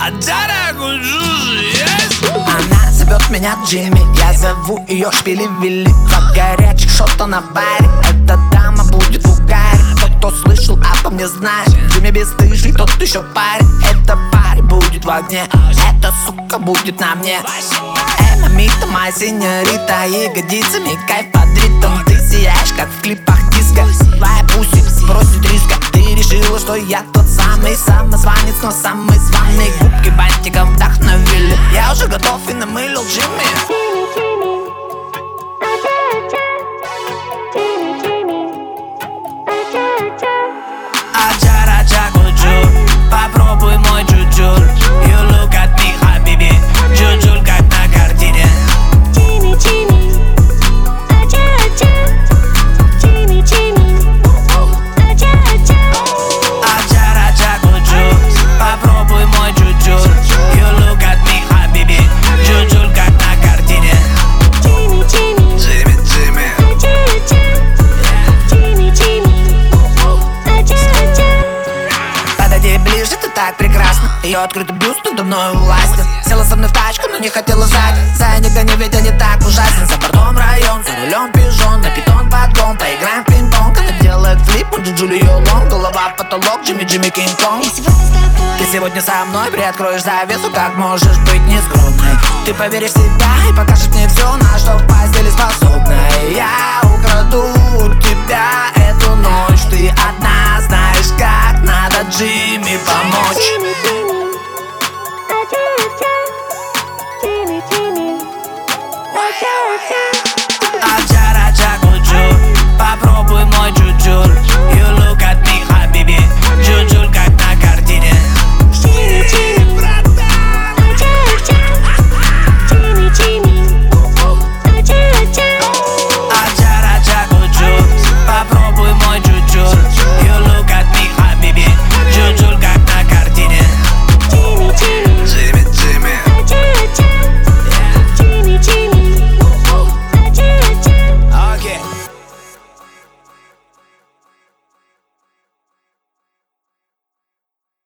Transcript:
Она зовет меня Джимми, я зову ее Шпили-Вилли. Два горячих шота на баре, эта дама будет в угаре. Тот, кто слышал обо мне, знает, Джимми бесстыжий, тот еще парень. Эта парень будет в огне, эта сука будет на мне. Мамита, моя сеньорита, ягодицами кайф под ритм. Ты сияешь, как в клипах диско. Твоя пуси просит риска. Ты решила, что я тот самый самозванец, но самый званый. Губки бантиком вдохновили. Я уже готов и намылил Джимми. Аджа-раджа гуджу, попробуй мой джуджуль. You look at me, хабиби, джуджуль как на картине. Аджа-раджа гуджу, попробуй мой джуджуль. You look at me, хабиби, джуджуль как на картине. Джимми, Джимми. Подойди ближе, ты так прекрасна. Ее открытый бюст надо мной властен. Села со мной в тачку, но не хотела сзади. За не гони, ведь я не так ужасен. За бортом район, за рулем пижон. На питон подгон, поиграем в пинг-понг. Она делает флип, он джуджуль ее лонг. Голова потолок, Джимми, Джимми, Кинг-Конг. Ты сегодня со мной, приоткроешь завесу. Как можешь быть нескромной? Ты поверишь в себя и покажешь мне все, на что в постели способна. Я украду у тебя